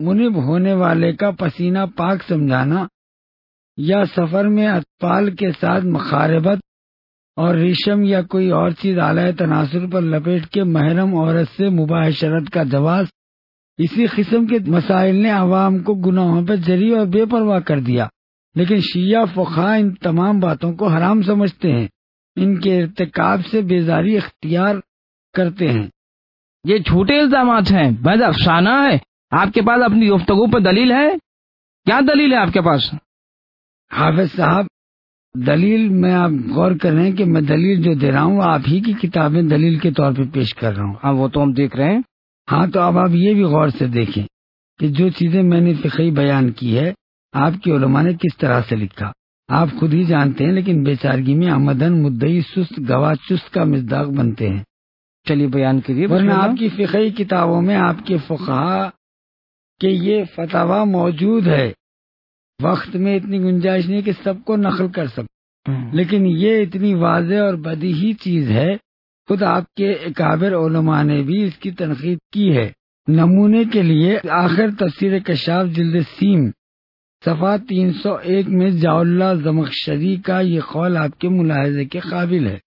منب ہونے والے کا پسینہ پاک سمجھانا یا سفر میں اطفال کے ساتھ مخاربت اور ریشم یا کوئی اور چیز اعلی تناسل پر لپیٹ کے محرم عورت سے مباشرت کا جواز، اسی قسم کے مسائل نے عوام کو گناہوں پہ جری اور بے پرواہ کر دیا، لیکن شیعہ فقہا ان تمام باتوں کو حرام سمجھتے ہیں، ان کے ارتکاب سے بیزاری اختیار کرتے ہیں۔ یہ جھوٹے الزامات ہیں، بس افسانہ ہے۔ آپ کے پاس اپنی گفتگو پر دلیل ہے؟ کیا دلیل ہے آپ کے پاس؟ حافظ صاحب، دلیل میں آپ غور کریں کہ میں دلیل جو دے رہا ہوں وہ آپ ہی کی کتابیں دلیل کے طور پہ پیش کر رہا ہوں۔ ہاں وہ تو ہم دیکھ رہے ہیں۔ ہاں تو اب آپ یہ بھی غور سے دیکھیں کہ جو چیزیں میں نے فقہی بیان کی ہے آپ کے علماء نے کس طرح سے لکھا، آپ خود ہی جانتے ہیں، لیکن بیچارگی میں آمدن مدعی سست گواہ چست کا مصداق بنتے ہیں۔ چلیے بیان کریے۔ ورنہ آپ کی فقہی کتابوں میں آپ کے فقہا کہ یہ فتویٰ موجود ہے، وقت میں اتنی گنجائش نہیں کہ سب کو نقل کر سکتے، لیکن یہ اتنی واضح اور بدیہی چیز ہے، خود آپ کے اکابر علماء نے بھی اس کی تنقید کی ہے۔ نمونے کے لیے آخر تفسیر کشاف جلد سیم صفحہ 301 میں ضیاء اللہ زمخشری کا یہ قول آپ کے ملاحظے کے قابل ہے۔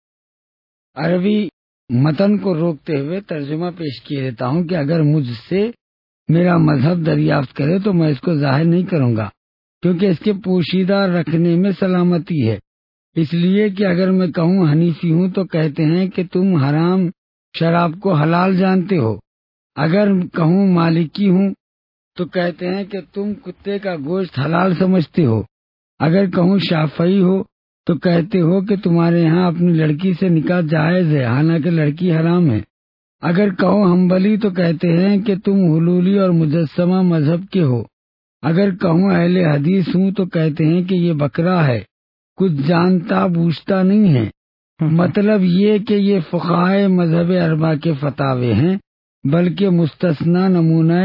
عربی متن کو روکتے ہوئے ترجمہ پیش کیے دیتا ہوں کہ اگر مجھ سے میرا مذہب دریافت کرے تو میں اس کو ظاہر نہیں کروں گا، کیونکہ اس کے پوشیدہ رکھنے میں سلامتی ہے۔ اس لیے کہ اگر میں کہوں حنیفی ہوں تو کہتے ہیں کہ تم حرام شراب کو حلال جانتے ہو، اگر کہوں مالکی ہوں تو کہتے ہیں کہ تم کتے کا گوشت حلال سمجھتے ہو، اگر کہوں شافعی ہو تو کہتے ہو کہ تمہارے ہاں اپنی لڑکی سے نکاح جائز ہے حالانکہ لڑکی حرام ہے، اگر کہو حنبلی تو کہتے ہیں کہ تم حلولی اور مجسمہ مذہب کے ہو، اگر کہوں اہل حدیث ہوں تو کہتے ہیں کہ یہ بکرا ہے، کچھ جانتا بوجھتا نہیں ہے۔ مطلب یہ کہ یہ فقہائے مذہب اربعہ کے فتاوے ہیں، بلکہ مستثنا نمونہ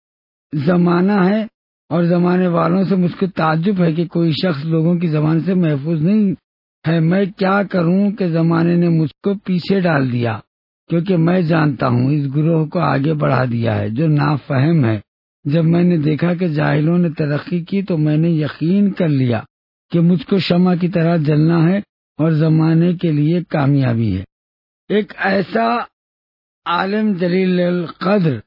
زمانہ ہے، اور زمانے والوں سے مجھ کو تعجب ہے کہ کوئی شخص لوگوں کی زبان سے محفوظ نہیں ہے۔ میں کیا کروں کہ زمانے نے مجھ کو پیچھے ڈال دیا، کیونکہ میں جانتا ہوں اس گروہ کو آگے بڑھا دیا ہے جو نافہم ہے۔ جب میں نے دیکھا کہ جاہلوں نے ترقی کی تو میں نے یقین کر لیا کہ مجھ کو شمع کی طرح جلنا ہے اور زمانے کے لیے کامیابی ہے۔ ایک ایسا عالم جلیل القدر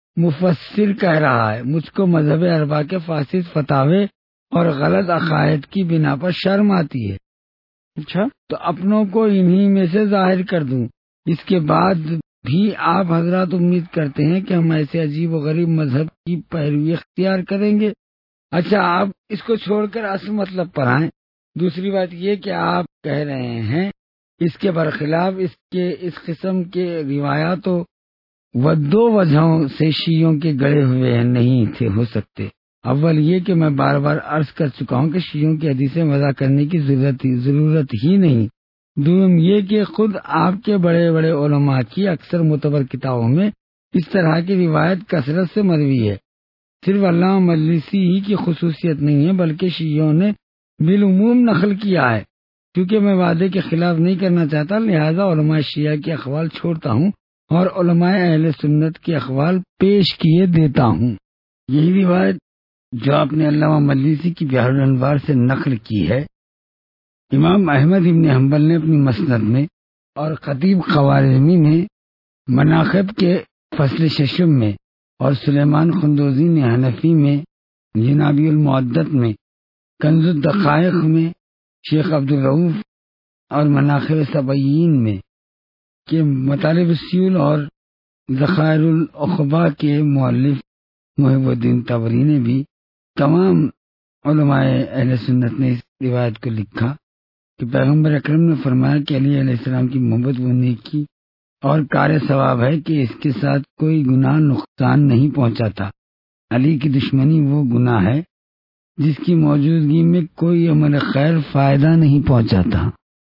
مفسر کہہ رہا ہے، مجھ کو مذہب اربعہ کے فاسد فتاوے اور غلط عقائد کی بنا پر شرم آتی ہے۔ اچھا تو اپنوں کو انہی میں سے ظاہر کر دوں، اس کے بعد بھی آپ حضرات امید کرتے ہیں کہ ہم ایسے عجیب و غریب مذہب کی پیروی اختیار کریں گے۔ اچھا آپ اس کو چھوڑ کر اصل مطلب پر آئیں۔ دوسری بات یہ کہ آپ کہہ رہے ہیں اس کے برخلاف اس قسم کے روایات و دو وجہوں سے شیعوں کے گڑے ہوئے نہیں تھے ہو سکتے۔ اول یہ کہ میں بار بار عرض کر چکا ہوں کہ شیعوں کی حدیثیں وضع کرنے کی ضرورت ہی نہیں۔ دوم یہ کہ خود آپ کے بڑے بڑے علماء کی اکثر معتبر کتابوں میں اس طرح کی روایت کثرت سے مروی ہے۔ صرف علامہ مجلسی ہی کی خصوصیت نہیں ہے بلکہ شیعوں نے بالعموم نقل کیا ہے۔ کیونکہ میں وعدے کے خلاف نہیں کرنا چاہتا لہذا علماء شیعہ کے اقوال چھوڑتا ہوں اور علماء اہل سنت کے اقوال پیش کیے دیتا ہوں۔ یہی روایت جو آپ نے علامہ مجلسی کی بحر الانوار سے نقل کی ہے، امام احمد ابن حنبل نے اپنی مسند میں اور خطیب خوارزمی نے مناقب کے فصل ششم میں اور سلیمان خندوزی نے حنفی میں جنابی المعدت میں کنز الدقائق میں شیخ عبدالرؤوف اور مناقب سبعین میں کے مطالب السیول اور ذخائر الاخبا کے مؤلف محب الدین طبری نے بھی تمام علماء اہل سنت نے اس روایت کو لکھا کہ پیغمبر اکرم نے فرمایا کہ علی علیہ السلام کی محبت وہ نیکی اور کار ثواب ہے کہ اس کے ساتھ کوئی گناہ نقصان نہیں پہنچاتا۔ علی کی دشمنی وہ گناہ ہے جس کی موجودگی میں کوئی عمل خیر فائدہ نہیں پہنچاتا۔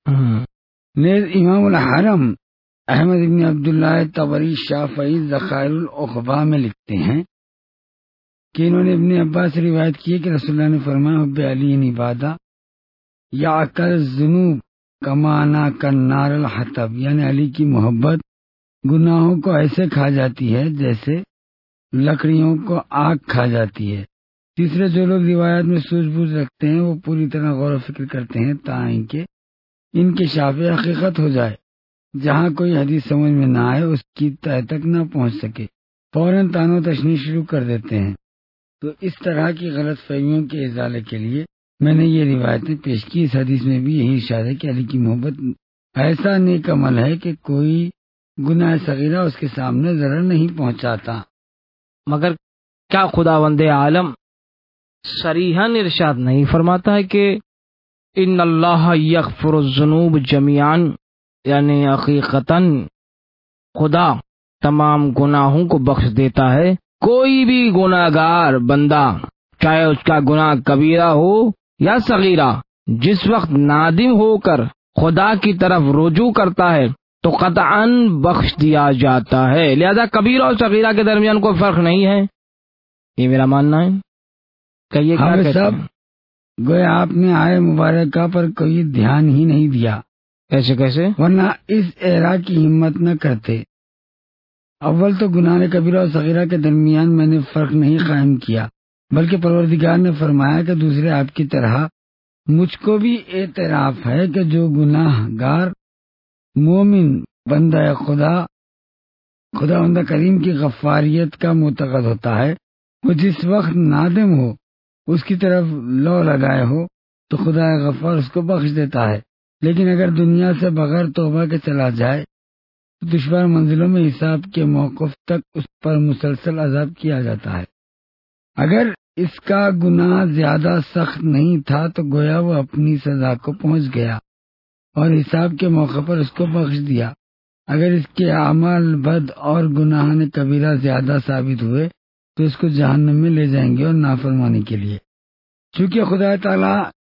نیز امام الحرم احمد ابن عبداللہ طبری شافعی ذخائر الاخبا میں لکھتے ہیں کہ انہوں نے ابن عباس سے روایت کی ہے کہ رسول اللہ نے فرمایا حب علی عبادہ یا کر ذنوب کمانا کر نار الحطب، یعنی علی کی محبت گناہوں کو ایسے کھا جاتی ہے جیسے لکڑیوں کو آگ کھا جاتی ہے۔ تیسرے، جو لوگ روایات میں سوجھ بوجھ رکھتے ہیں وہ پوری طرح غور و فکر کرتے ہیں تاکہ ان کے شافع حقیقت ہو جائے۔ جہاں کوئی حدیث سمجھ میں نہ آئے، اس کی تہ تک نہ پہنچ سکے، فوراً تان و تشنیع شروع کر دیتے ہیں۔ تو اس طرح کی غلط فہمیوں کے ازالے کے لیے میں نے یہ روایتیں پیش کی۔ اس حدیث میں بھی یہی ارشاد ہے کہ علی کی محبت ایسا نیک عمل ہے کہ کوئی گناہ صغیرہ اس کے سامنے ضرر نہیں پہنچاتا۔ مگر کیا خداوند عالم صریحاً ارشاد نہیں فرماتا ہے کہ ان اللہ یغفر الذنوب جمیعا، یعنی حقیقتاً خدا تمام گناہوں کو بخش دیتا ہے؟ کوئی بھی گناہ گار بندہ، چاہے اس کا گناہ کبیرہ ہو یا صغیرہ، جس وقت نادم ہو کر خدا کی طرف رجوع کرتا ہے تو قطعاً بخش دیا جاتا ہے۔ لہذا کبیرہ اور صغیرہ کے درمیان کوئی فرق نہیں ہے، یہ میرا ماننا ہے۔ کہیے کیا کہتے ہیں؟ گویا آپ نے آئے مبارکہ پر کوئی دھیان ہی نہیں دیا۔ کیسے؟ ورنہ اس اعراء کی ہمت نہ کرتے۔ اول تو گناہ کبیرہ اور صغیرہ کے درمیان میں نے فرق نہیں قائم کیا، بلکہ پروردگار نے فرمایا کہ دوسرے آپ کی طرح مجھ کو بھی اعتراف ہے کہ جو گناہ گار مومن بندہ خدا کریم کی غفاریت کا معتقد ہوتا ہے، وہ جس وقت نادم ہو، اس کی طرف لو لگائے ہو، تو خدا غفار اس کو بخش دیتا ہے۔ لیکن اگر دنیا سے بغیر توبہ کے چلا جائے تو دشوار منزلوں میں حساب کے موقف تک اس پر مسلسل عذاب کیا جاتا ہے۔ اگر اس کا گناہ زیادہ سخت نہیں تھا تو گویا وہ اپنی سزا کو پہنچ گیا اور حساب کے موقع پر اس کو بخش دیا۔ اگر اس کے اعمال بد اور گناہ کبیرہ زیادہ ثابت ہوئے تو اس کو جہنم میں لے جائیں گے اور نافرمانی کے لیے۔ چونکہ خدا تعالیٰ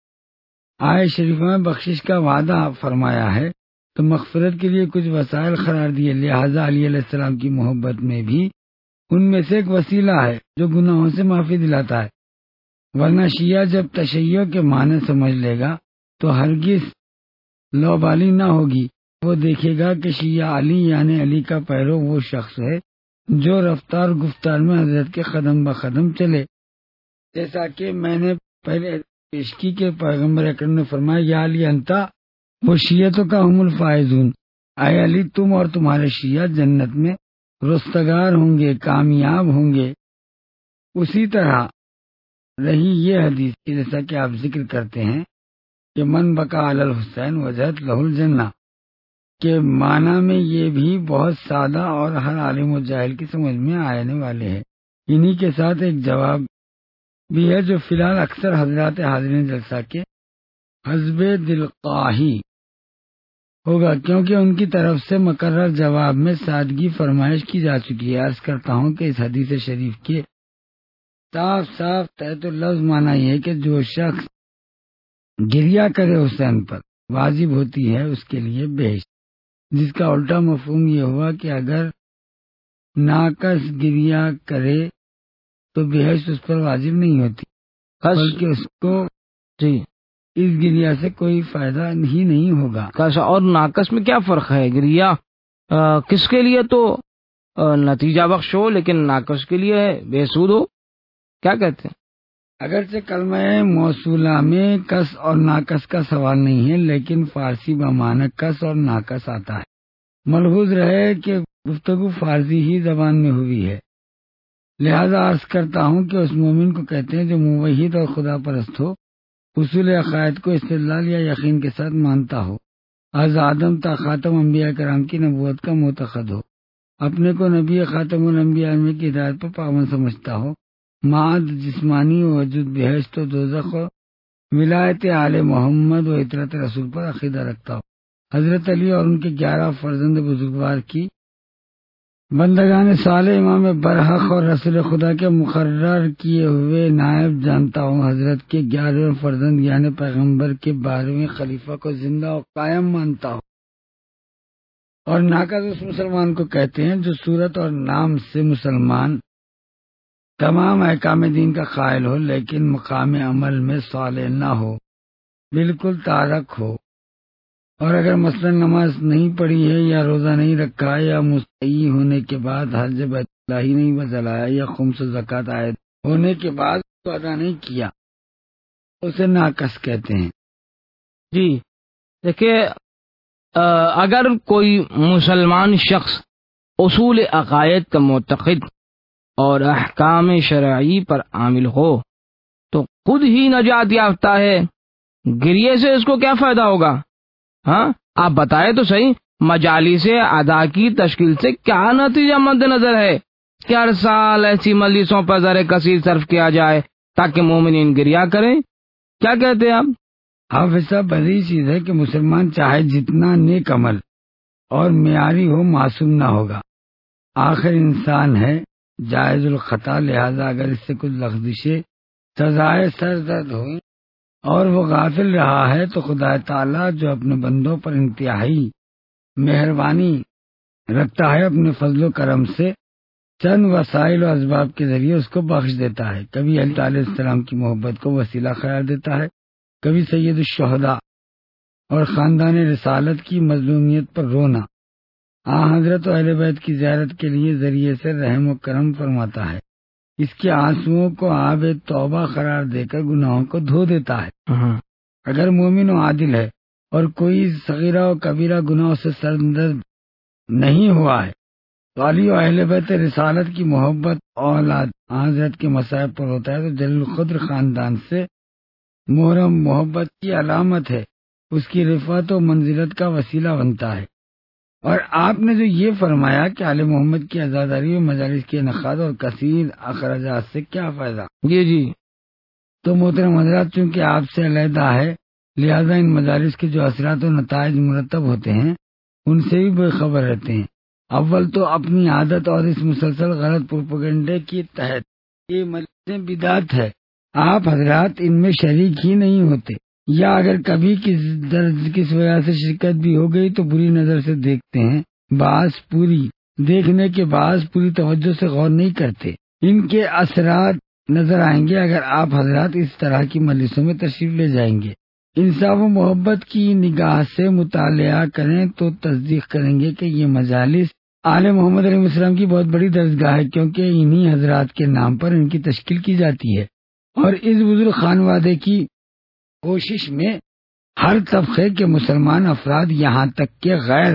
آیت شریفہ میں بخشش کا وعدہ فرمایا ہے تو مغفرت کے لیے کچھ وسائل قرار دیے، لہذا علی علیہ السلام کی محبت میں بھی ان میں سے ایک وسیلہ ہے جو گناہوں سے معافی دلاتا ہے۔ ورنہ شیعہ جب تشیع کے معنی سمجھ لے گا تو ہرگز لوبالی نہ ہوگی۔ وہ دیکھے گا کہ شیعہ علی یعنی علی کا پیرو وہ شخص ہے جو رفتار گفتار میں حضرت کے قدم بقدم چلے، جیسا کہ میں نے پہلے پیش کی کہ پیغمبر اکرم نے فرمایا یا علی انتا وہ شیعتوں کا ہم الفائزون، اے علی تم اور تمہارے شیعہ جنت میں رستگار ہوں گے، کامیاب ہوں گے۔ اسی طرح رہی یہ حدیث کی جیسا کہ آپ ذکر کرتے ہیں کہ من بقا علی الحسین وجہت لہ الجنہ کے معنی میں یہ بھی بہت سادہ اور ہر عالم و جاہل کی سمجھ میں آنے والے ہیں۔ انہی کے ساتھ ایک جواب بھی ہے جو فی الحال اکثر حضرات حاضرین جلسہ کے حسب دلخواہی ہوگا، کیونکہ ان کی طرف سے مقرر جواب میں سادگی فرمائش کی جا چکی ہے۔ عرض کرتا ہوں کہ اس حدیث شریف کے صاف صاف تحت اللفظ معنی یہ ہے کہ جو شخص گریہ کرے حسین پر واجب ہوتی ہے اس کے لیے بہشت، جس کا الٹا مفہوم یہ ہوا کہ اگر ناقص گریہ کرے تو بہشت اس پر واجب نہیں ہوتی، بلکہ اس کو اس گریہ سے کوئی فائدہ ہی نہیں ہوگا۔ اور ناقص میں کیا فرق ہے؟ گریہ کس کے لیے تو نتیجہ بخش ہو، لیکن ناقص کے لیے بے سود ہو، کیا کہتے ہیں؟ اگرچہ کلمہ موصولہ میں کس اور ناقص کا سوال نہیں ہے، لیکن فارسی بمعنی کس اور ناقص آتا ہے۔ ملحوظ رہے کہ گفتگو فارسی ہی زبان میں ہوئی ہے، لہذا عرض کرتا ہوں کہ اس مومن کو کہتے ہیں جو موحد اور خدا پرست ہو، اصول عقائد کو استدلال یا یقین کے ساتھ مانتا ہو، از آدم تا خاتم انبیاء کرام کی نبوت کا معتقد ہو، اپنے کو نبی خاتم الانبیاء میں کی ہدایت پر پابند سمجھتا ہو، معاد جسمانی وجود بہشت و دوزخ و ولایت آل محمد و اطرت رسول پر عقیدہ رکھتا ہو، حضرت علی اور ان کے 11 فرزند بزرگوار کی بندگان صالح امام برحق اور رسول خدا کے مقرر کیے ہوئے نائب جانتا ہوں، حضرت کے 11 فرزند یعنی پیغمبر کے 12ویں خلیفہ کو زندہ و قائم مانتا ہوں۔ اور ناقص اس مسلمان کو کہتے ہیں جو صورت اور نام سے مسلمان، تمام احکام دین کا قائل ہو، لیکن مقام عمل میں صالح نہ ہو، بالکل تارک ہو، اور اگر مثلا نماز نہیں پڑھی ہے یا روزہ نہیں رکھا ہے یا مستحی ہونے کے بعد حج بیت ہی نہیں بچلایا یا خمس و زکوٰۃ عائد ہونے کے بعد تو ادا نہیں کیا، اسے ناقص کہتے ہیں۔ جی دیکھیے، اگر کوئی مسلمان شخص اصول عقائد کا معتقد اور احکام شرعی پر عامل ہو تو خود ہی نجات یافتہ ہے، گریے سے اس کو کیا فائدہ ہوگا؟ ہاں آپ بتائیں تو صحیح، مجالس ادا کی تشکیل سے کیا نتیجہ مد نظر ہے کہ ہر سال ایسی مجلسوں پر زر کثیر صرف کیا جائے تاکہ مومنین گریا کریں؟ کیا کہتے ہیں آپ؟ حافظ صاحب، بڑی چیز ہے کہ مسلمان چاہے جتنا نیک عمل اور معیاری ہو، معصوم نہ ہوگا۔ آخر انسان ہے، جائز الخطا، لہذا اگر اس سے کچھ لغزشیں سزائے سر درد ہوئی اور وہ غافل رہا ہے تو خدا تعالیٰ جو اپنے بندوں پر انتہائی مہربانی رکھتا ہے، اپنے فضل و کرم سے چند وسائل و اسباب کے ذریعے اس کو بخش دیتا ہے۔ کبھی حضرت علیہ السلام کی محبت کو وسیلہ قرار دیتا ہے، کبھی سید الشہداء اور خاندان رسالت کی مظلومیت پر رونا، حضرت و اہل بیت کی زیارت کے لیے ذریعے سے رحم و کرم فرماتا ہے، اس کے آنسوؤں کو آب توبہ قرار دے کر گناہوں کو دھو دیتا ہے۔ اگر مومن و عادل ہے اور کوئی صغیرہ و کبیرہ گناہوں سے سرگرم نہیں ہوا ہے تو علی و اہل بیت رسالت کی محبت اولاد حضرت کے مصائب پر ہوتا ہے تو جلیل القدر خاندان سے محرم محبت کی علامت ہے، اس کی رفعت و منزلت کا وسیلہ بنتا ہے۔ اور آپ نے جو یہ فرمایا کہ آل محمد کی عزاداری و مجالس کے انعقاد اور کثیر اخراجات سے کیا فائدہ، جی تو محترم حضرات، چونکہ آپ سے علیحدہ ہے لہذا ان مجالس کے جو اثرات و نتائج مرتب ہوتے ہیں ان سے بھی بے خبر رہتے ہیں۔ اول تو اپنی عادت اور اس مسلسل غلط پروپیگنڈے کے تحت یہ مجلسیں بدعت ہے، آپ حضرات ان میں شریک ہی نہیں ہوتے، یا اگر کبھی کس وجہ سے شرکت بھی ہو گئی تو بری نظر سے دیکھتے ہیں، دیکھنے کے بعد پوری توجہ سے غور نہیں کرتے۔ ان کے اثرات نظر آئیں گے اگر آپ حضرات اس طرح کی مجلسوں میں تشریف لے جائیں گے، انصاف و محبت کی نگاہ سے مطالعہ کریں تو تصدیق کریں گے کہ یہ مجالس آل محمد علیہ السلام کی بہت بڑی درسگاہ ہے، کیونکہ انہی حضرات کے نام پر ان کی تشکیل کی جاتی ہے، اور اس بزرگ خانوادے کی کوشش میں ہر طبقے کے مسلمان افراد یہاں تک کہ غیر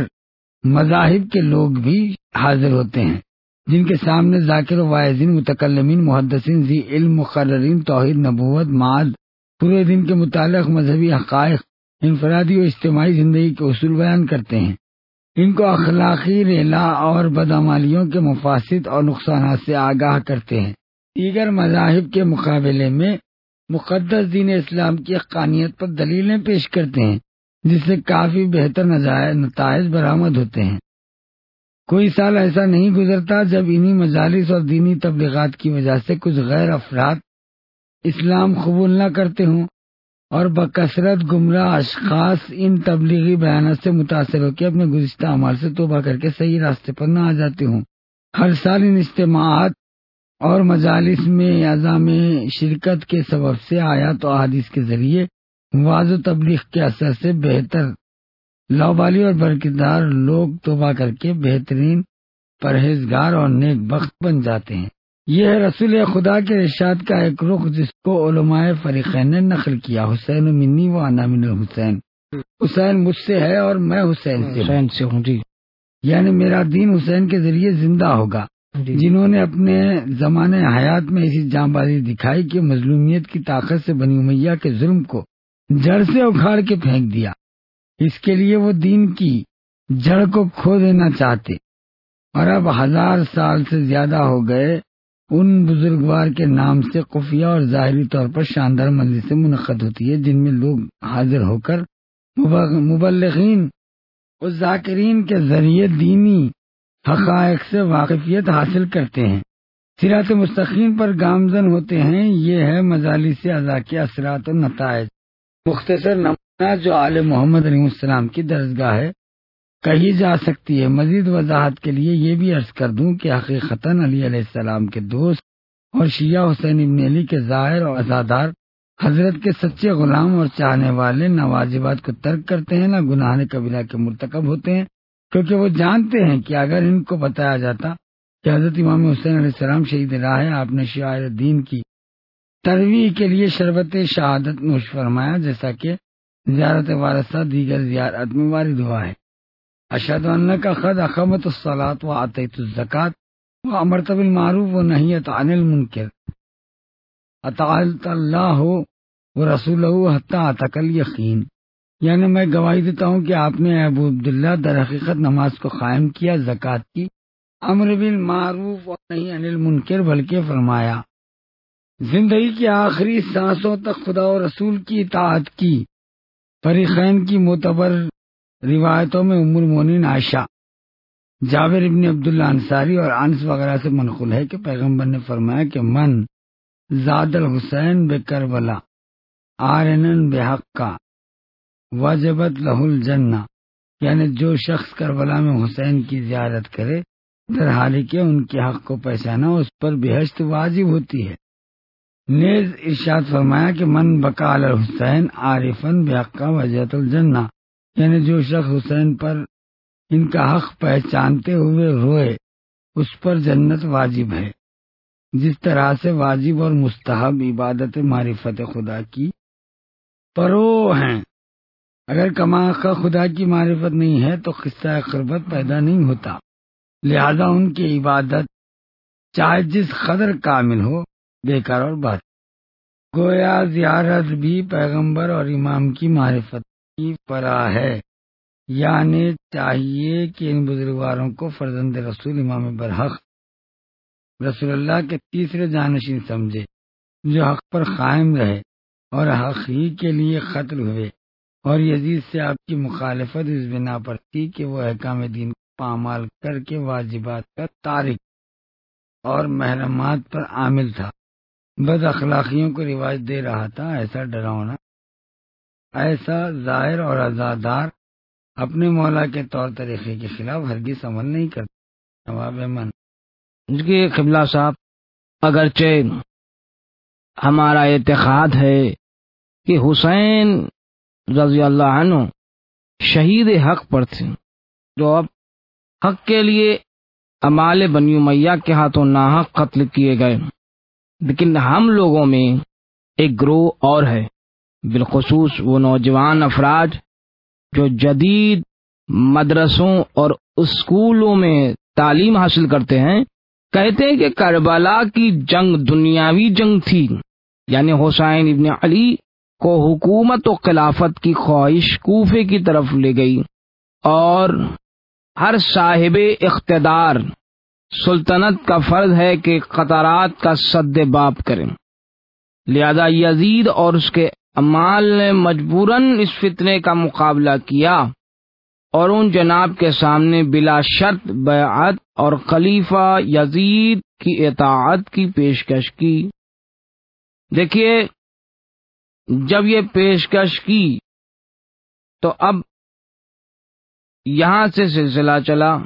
مذاہب کے لوگ بھی حاضر ہوتے ہیں، جن کے سامنے ذاکر و واعظین، متکلمین، محدثین، ذی علم، مقررین، توحید، نبوت، معاد، پورے دن کے متعلق مذہبی حقائق، انفرادی و اجتماعی زندگی کے اصول بیان کرتے ہیں، ان کو اخلاقی ریلا اور بدعمالیوں کے مفاسد اور نقصانات سے آگاہ کرتے ہیں، دیگر مذاہب کے مقابلے میں مقدس دین اسلام کی حقانیت پر دلیلیں پیش کرتے ہیں، جس سے کافی بہتر نتائج برآمد ہوتے ہیں۔ کوئی سال ایسا نہیں گزرتا جب انہی مجالس اور دینی تبلیغات کی وجہ سے کچھ غیر افراد اسلام قبول نہ کرتے ہوں اور بکثرت گمراہ اشخاص ان تبلیغی بیانات سے متاثر ہو کے اپنے گزشتہ اعمال سے توبہ کر کے صحیح راستے پر نہ آ جاتے ہوں۔ ہر سال ان اجتماعات اور مجالس میں عزم شرکت کے سبب سے آیات و احادیث کے ذریعے واعظ و تبلیغ کے اثر سے بہتر لاوالی اور برکتدار لوگ توبہ کر کے بہترین پرہیزگار اور نیک بخت بن جاتے ہیں۔ یہ ہے رسول خدا کے ارشاد کا ایک رخ جس کو علماء فریقین نے نقل کیا، حسین منی و انا من الحسین، حسین مجھ سے ہے اور میں حسین سے ہوں، جی، یعنی میرا دین حسین کے ذریعے زندہ ہوگا، جنہوں نے اپنے زمانے حیات میں ایسی جاں بازی دکھائی کہ مظلومیت کی طاقت سے بنی امیہ کے ظلم کو جڑ سے اکھاڑ کے پھینک دیا۔ اس کے لیے وہ دین کی جڑ کو کھو دینا چاہتے، اور اب 1000 سال سے زیادہ ہو گئے ان بزرگوار کے نام سے خفیہ اور ظاہری طور پر شاندار مجلسیں منعقد ہوتی ہے، جن میں لوگ حاضر ہو کر مبلغین اور ذاکرین کے ذریعے دینی حقائق سے واقفیت حاصل کرتے ہیں، صراط مستقیم پر گامزن ہوتے ہیں۔ یہ ہے مجالس اعضاء کے اثرات و نتائج۔ مختصر نمونہ جو آل محمد علیہ السلام کی درسگاہ ہے کہی جا سکتی ہے۔ مزید وضاحت کے لیے یہ بھی عرض کر دوں کہ حقیقتاً علی علیہ السلام کے دوست اور شیعہ حسین ابن علی کے ظاہر اور عزادار حضرت کے سچے غلام اور چاہنے والے نہ واجبات کو ترک کرتے ہیں، نہ گناہ کبیرہ کے مرتکب ہوتے ہیں، کیونکہ وہ جانتے ہیں کہ اگر ان کو بتایا جاتا کہ حضرت امام حسین علیہ السلام شہید راہ ہے، آپ نے شعائر دین کی ترویج کے لیے شربت شہادت نوش فرمایا، جیسا کہ زیارت وارثہ دیگر زیارت میں وارد ہوا ہے۔ اشہد انک قد اقمت الصلاۃ وآتیت الزکوٰۃ وامرت بالمعروف ونہیت عن المنکر اطاعت اللہ ورسولہ حتی اتاک الیقین، یعنی میں گواہی دیتا ہوں کہ آپ نے ابو عبداللہ در حقیقت نماز کو قائم کیا، زکوٰۃ کی، امر بالمعروف اور نہی عن المنکر، بلکہ فرمایا زندگی کی آخری سانسوں تک خدا و رسول کی اطاعت کی۔ فریقین کی معتبر روایتوں میں ام المؤمنین عائشہ، جابر ابن عبداللہ انصاری اور انس وغیرہ سے منقول ہے کہ پیغمبر نے فرمایا کہ من زاد الحسین بکربلا آرنن بحقا وجبت لہ الجنہ، یعنی جو شخص کربلا میں حسین کی زیارت کرے در حالی کہ ان کے حق کو پہچانا، اس پر بہشت واجب ہوتی ہے۔ نیز ارشاد فرمایا کہ من بقا علی الحسین عارفن بحقا وجبت الجنہ، یعنی جو شخص حسین پر ان کا حق پہچانتے ہوئے روئے، اس پر جنت واجب ہے۔ جس طرح سے واجب اور مستحب عبادت معرفت خدا کی پرو ہیں، اگر کما کا خدا کی معرفت نہیں ہے تو قصہ قربت پیدا نہیں ہوتا، لہذا ان کی عبادت چاہے جس قدر کامل ہو بیکار اور بات۔ گویا زیارت بھی پیغمبر اور امام کی معرفت کی پرا ہے، یعنی چاہیے کہ ان بزرگواروں کو فرزند رسول امام برحق رسول اللہ کے تیسرے جانشین سمجھے، جو حق پر قائم رہے اور حق ہی کے لیے قتل ہوئے، اور یزید سے آپ کی مخالفت اس بنا پر تھی کہ وہ احکام دین کو پامال کر کے واجبات کا تارک اور محرمات پر عامل تھا، بد اخلاقیوں کو رواج دے رہا تھا۔ ایسا ڈراؤنا، ایسا ظاہر اور عزادار اپنے مولا کے طور طریقے کے خلاف ہرگز عمل نہیں کرتا۔ جواب من جی قبلہ صاحب، اگرچہ ہمارا اعتقاد ہے کہ حسین رضی اللہ عنہ شہید حق پر تھے، جو اب حق کے لیے امال بنی امیہ کے ہاتھوں ناحق قتل کیے گئے، لیکن ہم لوگوں میں ایک گروہ اور ہے، بالخصوص وہ نوجوان افراد جو جدید مدرسوں اور اسکولوں میں تعلیم حاصل کرتے ہیں، کہتے ہیں کہ کربلا کی جنگ دنیاوی جنگ تھی، یعنی حسین ابن علی کو حکومت و خلافت کی خواہش کوفے کی طرف لے گئی، اور ہر صاحب اقتدار سلطنت کا فرض ہے کہ قطرات کا سد باب کریں، لہذا یزید اور اس کے امال نے مجبوراً اس فتنے کا مقابلہ کیا اور ان جناب کے سامنے بلا شرط بیعت اور خلیفہ یزید کی اطاعت کی پیشکش کی۔ دیکھیے، جب یہ پیشکش کی تو اب یہاں سے سلسلہ چلا،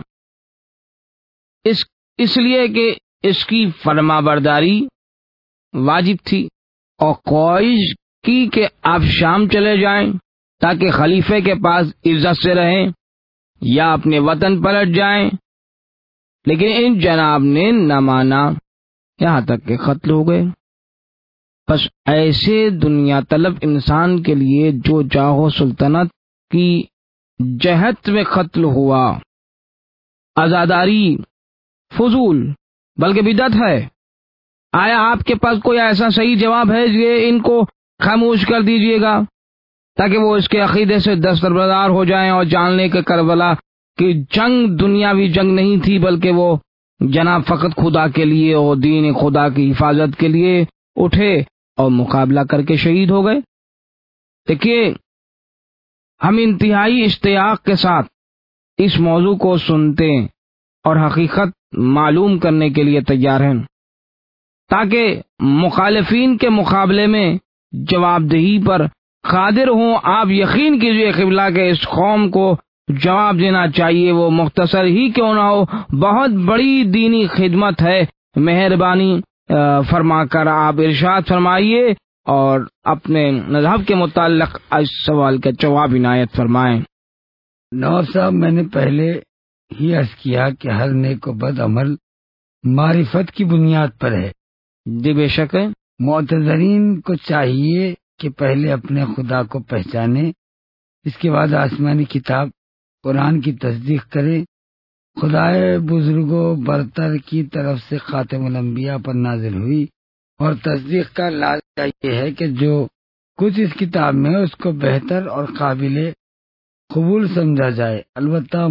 اس لیے کہ اس کی فرما برداری واجب تھی، اور خواہش کی کہ آپ شام چلے جائیں تاکہ خلیفے کے پاس عزت سے رہیں یا اپنے وطن پلٹ جائیں، لیکن ان جناب نے نہ مانا، یہاں تک کہ قتل ہو گئے۔ بس ایسے دنیا طلب انسان کے لیے جو چاہو سلطنت کی جہت میں قتل ہوا، عزاداری فضول بلکہ بدعت ہے۔ آیا آپ کے پاس کوئی ایسا صحیح جواب ہے یہ ان کو خاموش کر دیجئے گا تاکہ وہ اس کے عقیدے سے دستبردار ہو جائیں اور جان لیں کہ کربلا کی جنگ دنیاوی جنگ نہیں تھی، بلکہ وہ جناب فقط خدا کے لیے اور دین خدا کی حفاظت کے لیے اٹھے اور مقابلہ کر کے شہید ہو گئے۔ دیکھیے، ہم انتہائی اشتیاق کے ساتھ اس موضوع کو سنتے اور حقیقت معلوم کرنے کے لیے تیار ہیں، تاکہ مخالفین کے مقابلے میں جواب دہی پر قادر ہوں۔ آپ یقین کیجئے قبلہ کے اس قوم کو جواب دینا چاہیے، وہ مختصر ہی کیوں نہ ہو، بہت بڑی دینی خدمت ہے۔ مہربانی فرما کر آپ ارشاد فرمائیے اور اپنے مذہب کے متعلق اس سوال کا جواب عنایت فرمائیں۔ نواب صاحب، میں نے پہلے ہی عرض کیا کہ ہر نیک و بد عمل معرفت کی بنیاد پر ہے۔ جی بے شک ہے۔ معتذرین کو چاہیے کہ پہلے اپنے خدا کو پہچانے، اس کے بعد آسمانی کتاب قرآن کی تصدیق کرے۔ خدائے بزرگوں برتر کی طرف سے خاتم الانبیاء پر نازل ہوئی، اور تصدیق کا لازم یہ ہے کہ جو کچھ اس کتاب میں ہے اس کو بہتر اور قابل قبول سمجھا جائے۔ البتہ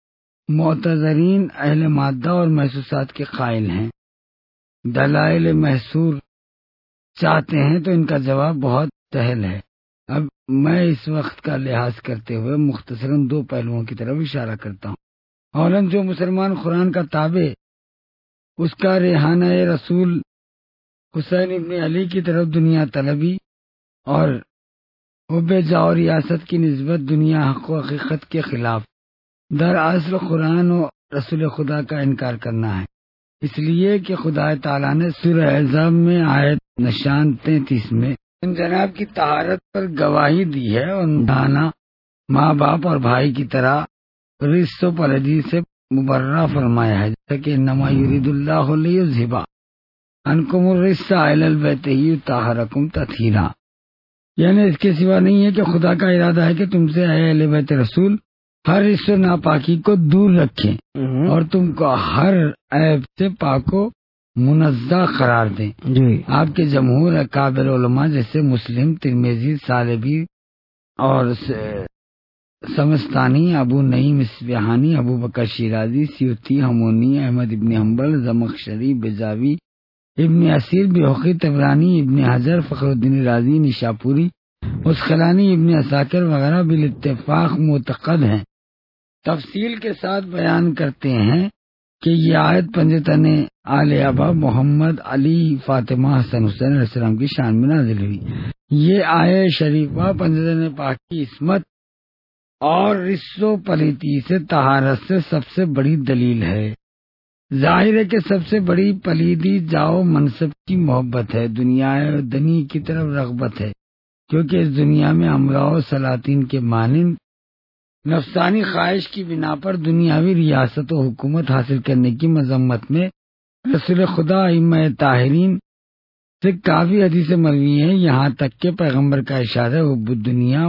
معتذرین اہل مادہ اور محسوسات کے قائل ہیں، دلائل محصور چاہتے ہیں تو ان کا جواب بہت سہل ہے۔ اب میں اس وقت کا لحاظ کرتے ہوئے مختصراً دو پہلوؤں کی طرف اشارہ کرتا ہوں۔ اولاً جو مسلمان قرآن کا تابع، اس کا ریحانہ رسول حسین ابن علی کی طرف دنیا طلبی اور حب جاہ و ریاست کی نسبت دنیا حق و حقیقت کے خلاف دراصل قرآن و رسول خدا کا انکار کرنا ہے، اس لیے کہ خدا تعالیٰ نے سورہ احزاب میں آیت نشان 33 میں ان جناب کی طہارت پر گواہی دی ہے، اور دانا ماں باپ اور بھائی کی طرح رزق و پلیدی سے مبرہ فرمایا ہے، جیسا کہ انما یرید اللہ لیذھب عنکم الرجس اہل البیت یطہرکم تطہیرا، یعنی اس کے سوا نہیں ہے کہ خدا کا ارادہ ہے کہ تم سے اے اہل بیت رسول ہر رزق و ناپاکی کو دور رکھیں اور تم کو ہر عیب سے پاک و منزہ قرار دیں۔ جی آپ کے جمہور اکابر علماء جیسے مسلم، ترمذی، سالبی اور سمستانی، ابو نعیم اصفہانی، ابو بکر شیرازی، سیوطی، ہمونی، احمد ابن حنبل، زمخشری، بیضاوی، ابن اسیر، بیہقی، طبرانی، ابن حجر، فخر الدین رازی، نشاپوری، اسقلانی، ابن عساکر وغیرہ بالاتفاق معتقد ہیں، تفصیل کے ساتھ بیان کرتے ہیں کہ یہ آیت پنجتن آل ابا محمد، علی، فاطمہ، حسن حسین علیہ السلام کی شان میں نازل ہوئی۔ یہ آیت شریفہ پنجتن پاک کی عصمت اور رزق و پلیتی سے طہارت سے سب سے بڑی دلیل ہے۔ ظاہر ہے کہ سب سے بڑی پلیدی جاؤ منصب کی محبت ہے، دنیا دنی کی طرف رغبت ہے، کیونکہ اس دنیا میں امراء و سلاطین کے مانند نفسانی خواہش کی بنا پر دنیاوی ریاست و حکومت حاصل کرنے کی مذمت میں رسول خدا ائمہ طاہرین سے کافی حدیث مروی ہیں، یہاں تک کہ پیغمبر کا ارشاد ہے حب الدنیا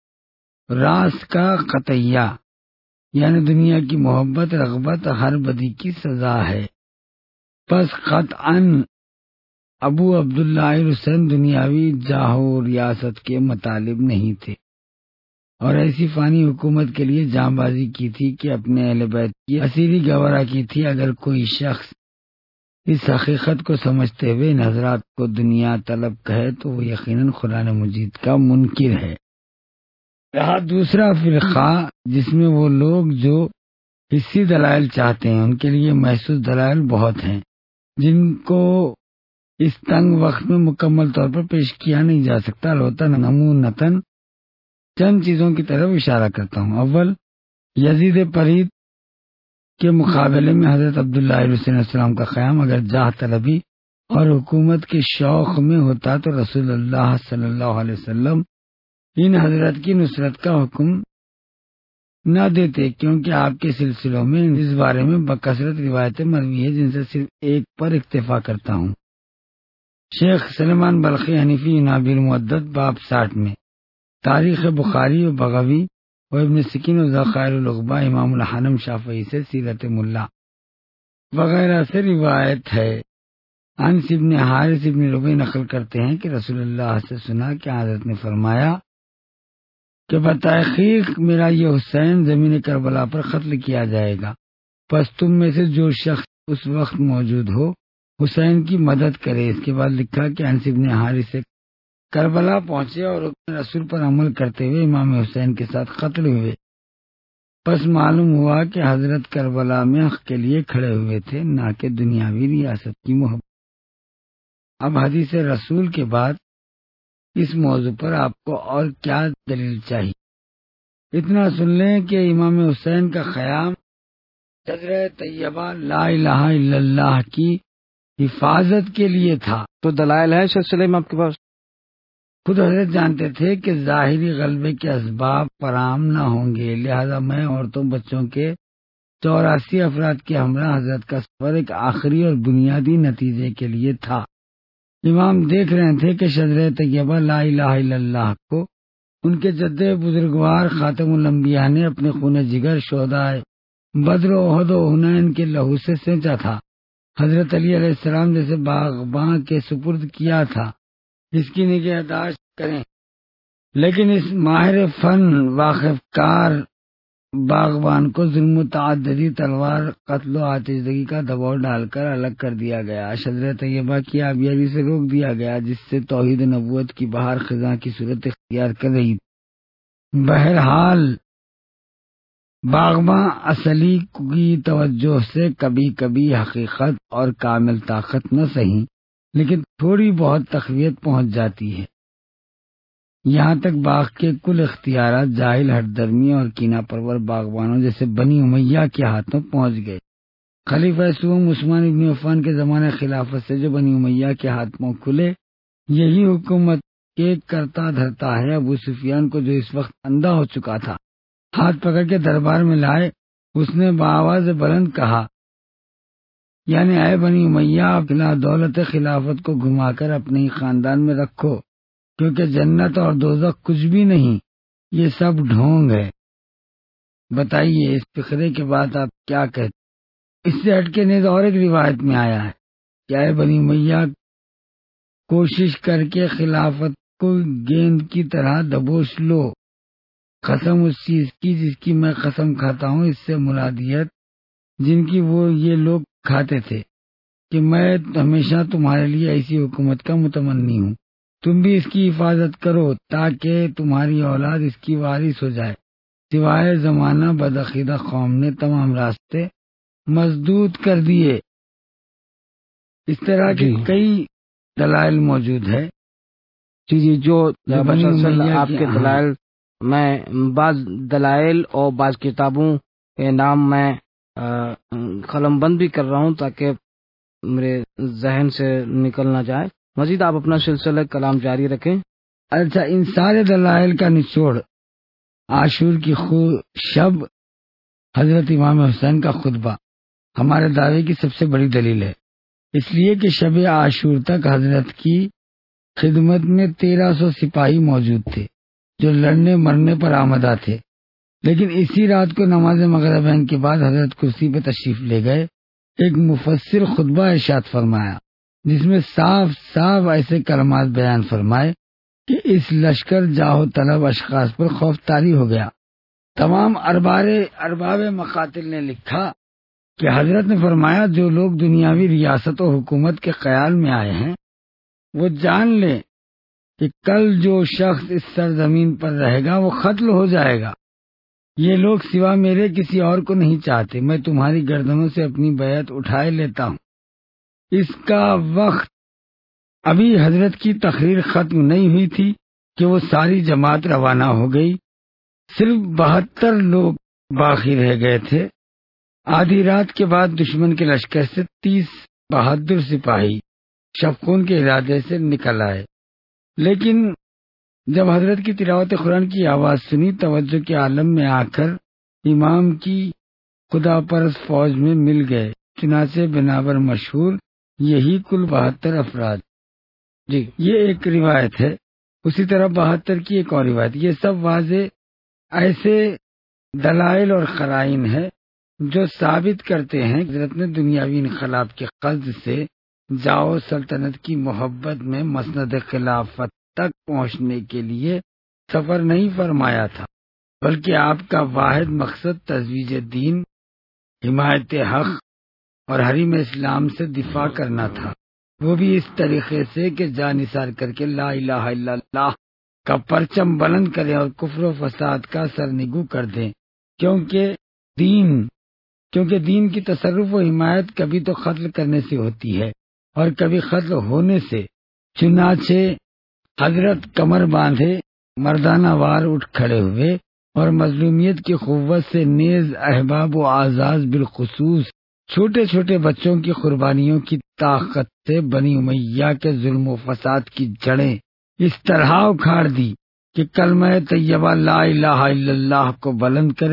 راس کا قطعیہ، یعنی دنیا کی محبت رغبت ہر بدی کی سزا ہے۔ پس قطعاً ابو عبداللہ حسین دنیاوی جاہ و ریاست کے مطالب نہیں تھے، اور ایسی فانی حکومت کے لیے جاں بازی کی تھی کہ اپنے اہل بیت کی اسیری گوارا کی تھی۔ اگر کوئی شخص اس حقیقت کو سمجھتے ہوئے ان حضرات کو دنیا طلب کہے تو وہ یقیناً قرآن مجید کا منکر ہے۔ رہا دوسرا فرقہ جس میں وہ لوگ جو حصی دلائل چاہتے ہیں، ان کے لیے محسوس دلائل بہت ہیں جن کو اس تنگ وقت میں مکمل طور پر پیش کیا نہیں جا سکتا۔ البتہ نمونتاً چند چیزوں کی طرف اشارہ کرتا ہوں۔ اول، یزید پرید کے مقابلے میں حضرت عبداللہ حسین علیہ السلام کا قیام اگر جاہ طلبی اور حکومت کے شوق میں ہوتا تو رسول اللہ صلی اللہ علیہ وسلم ان حضرت کی نصرت کا حکم نہ دیتے، کیونکہ آپ کے سلسلوں میں اس بارے میں بکثرت روایتیں مروی ہیں، جن سے صرف ایک پر اکتفا کرتا ہوں۔ شیخ سلیمان بلخی حنفی عنابی المعدد باب 60 میں، تاریخ بخاری و بغوی و ابن سکین و ذخائر العقبہ امام الحنم شافعی سے سیرت ملا وغیرہ سے روایت ہے۔ انس ابن حارث ابن ربیع نقل کرتے ہیں کہ رسول اللہ سے سنا کہ حضرت نے فرمایا کہ بتحقیق میرا یہ حسین زمین کربلا پر قتل کیا جائے گا، پس تم میں سے جو شخص اس وقت موجود ہو حسین کی مدد کرے۔ اس کے بعد لکھا کہ انس ابن حارث سے کربلا پہنچے اور حکم رسول پر عمل کرتے ہوئے امام حسین کے ساتھ قتل ہوئے۔ پس معلوم ہوا کہ حضرت کربلا میں حق کے لیے کھڑے ہوئے تھے، نہ کہ دنیاوی ریاست کی محبت۔ اب حدیث رسول کے بعد اس موضوع پر آپ کو اور کیا دلیل چاہیے؟ اتنا سن لیں کہ امام حسین کا قیام شجرہ طیبہ لا الہ الا اللہ کی حفاظت کے لیے تھا۔ تو دلائل ہے سلسلے میں آپ کے پاس؟ خود حضرت جانتے تھے کہ ظاہری غلبے کے اسباب فراہم نہ ہوں گے، لہذا میں عورتوں بچوں کے 84 افراد کے ہمراہ حضرت کا سفر ایک آخری اور بنیادی نتیجے کے لیے تھا۔ امام دیکھ رہے تھے کہ شجرہ طیبہ لا الہ الا اللہ کو ان کے جد بزرگوار خاتم الانبیاء نے اپنے خون جگر شہدائے بدر و احد و حنین کے لہو سے سینچا تھا، حضرت علی علیہ السلام جیسے باغباں کے سپرد کیا تھا، اس کی نگہداشت کریں۔ لیکن اس ماہر فن واقف کار باغبان کو ظلم و تعددی، تلوار، قتل و آتشزدگی کا دباؤ ڈال کر الگ کر دیا گیا، شجرہ طیبہ کی آبیاری سے روک دیا گیا، جس سے توحید نبوت کی بہار خزاں کی صورت اختیار کر رہی۔ بہرحال باغباں اصلی کی توجہ سے کبھی کبھی حقیقت اور کامل طاقت نہ سہی لیکن تھوڑی بہت تقویت پہنچ جاتی ہے، یہاں تک باغ کے کل اختیارات جاہل ہٹ درمی اور کینہ پرور باغبانوں جیسے بنی امیہ کے ہاتھوں پہنچ گئے۔ خلیفہ سوم عثمان ابن عفان کے زمانے خلافت سے جو بنی امیہ کے ہاتھوں کھلے، یہی حکومت کے کرتا دھرتا ہے۔ ابو سفیان کو جو اس وقت اندھا ہو چکا تھا، ہاتھ پکڑ کے دربار میں لائے، اس نے بآواز بلند کہا، یعنی اے بنی امیہ، اپنا دولت خلافت کو گھما کر اپنے ہی خاندان میں رکھو، کیونکہ جنت اور دوزخ کچھ بھی نہیں، یہ سب ڈھونگ ہے۔ بتائیے اس فقرے کے بعد آپ کیا کہتے؟ اس سے ہٹ کے نیز اور ایک روایت میں آیا ہے کہ اے بنی امیہ، کوشش کر کے خلافت کو گیند کی طرح دبوچ لو، قسم اس چیز کی جس کی میں قسم کھاتا ہوں، اس سے مرادیت جن کی وہ یہ لوگ کھاتے تھے، کہ میں ہمیشہ تمہارے لیے ایسی حکومت کا متمنی ہوں، تم بھی اس کی حفاظت کرو تاکہ تمہاری اولاد اس کی وارث ہو جائے۔ سوائے زمانہ بدعقیدہ قوم نے تمام راستے مسدود کر دیے۔ اس طرح کے کئی دلائل موجود ہے۔ جی جو بنی امیہ آپ کے دلائل، میں بعض دلائل اور بعض کتابوں کے نام میں قلم بند بھی کر رہا ہوں تاکہ میرے ذہن سے نکل نہ جائے۔ مزید آپ اپنا سلسلہ کلام جاری رکھیں۔ اچھا، ان سارے دلائل کا نچوڑ عاشور کی شب حضرت امام حسین کا خطبہ ہمارے دعوے کی سب سے بڑی دلیل ہے، اس لیے کہ شب عاشور تک حضرت کی خدمت میں 1300 سپاہی موجود تھے جو لڑنے مرنے پر آمدہ تھے، لیکن اسی رات کو نماز مغربین کے بعد حضرت کرسی پہ تشریف لے گئے، ایک مفصل خطبہ ارشاد فرمایا جس میں صاف صاف ایسے کلمات بیان فرمائے کہ اس لشکر جاہو طلب اشخاص پر خوف طاری ہو گیا۔ تمام ارباب مقاتل نے لکھا کہ حضرت نے فرمایا، جو لوگ دنیاوی ریاست و حکومت کے خیال میں آئے ہیں وہ جان لیں کہ کل جو شخص اس سرزمین پر رہے گا وہ قتل ہو جائے گا۔ یہ لوگ سوا میرے کسی اور کو نہیں چاہتے، میں تمہاری گردنوں سے اپنی بیعت اٹھائے لیتا ہوں۔ اس کا وقت ابھی حضرت کی تقریر ختم نہیں ہوئی تھی کہ وہ ساری جماعت روانہ ہو گئی، صرف 72 لوگ باقی رہ گئے تھے۔ آدھی رات کے بعد دشمن کے لشکر سے 30 بہادر سپاہی شبخون کے ارادے سے نکل آئے، لیکن جب حضرت کی تلاوت قرآن کی آواز سنی، توجہ کے عالم میں آ کر امام کی خدا پرست فوج میں مل گئے، چنانچہ بنابر مشہور یہی کل 72 افراد۔ جی یہ ایک روایت ہے، اسی طرح 72 کی ایک اور روایت۔ یہ سب واضح ایسے دلائل اور قرائن ہے جو ثابت کرتے ہیں کہ حضرت نے دنیاوی انقلاب کے قصد سے جاؤ سلطنت کی محبت میں مسند خلافت تک پہنچنے کے لیے سفر نہیں فرمایا تھا، بلکہ آپ کا واحد مقصد تزویج دین، حمایت حق اور حریم اسلام سے دفاع کرنا تھا، وہ بھی اس طریقے سے کہ جان نثار کر کے لا الہ الا اللہ کا پرچم بلند کریں اور کفر و فساد کا سرنگو کر دیں، کیونکہ دین کی تصرف و حمایت کبھی تو قتل کرنے سے ہوتی ہے اور کبھی قتل ہونے سے۔ چنانچہ حضرت کمر باندھے مردانہ وار اٹھ کھڑے ہوئے اور مظلومیت کی قوت سے نیز احباب و اعزاز بالخصوص چھوٹے چھوٹے بچوں کی قربانیوں کی طاقت سے بنی امیہ کے ظلم و فساد کی جڑیں اس طرح اکھاڑ دی کہ کلمہ طیبہ لا الہ الا اللہ کو بلند کرے